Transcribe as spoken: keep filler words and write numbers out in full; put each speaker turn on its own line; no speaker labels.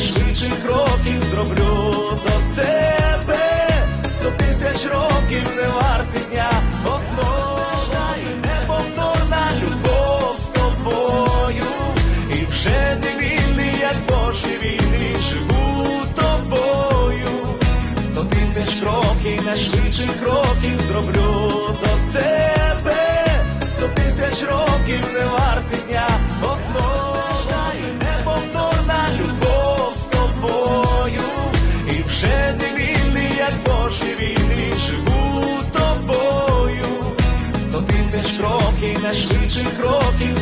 найшвидших кроків зроблю до тебе. Сто тисяч років не варті дня одного, і неповторна любов з тобою. І вже не вільний, як божевільний, живу тобою. Сто тисяч років, найшвидших кроків зроблю до тебе. Сто тисяч років не варті дня одного, і неповторна любов з тобою. І вже не вільний, як божевільний, живу тобою. Сто тисяч років, найшвидших кроків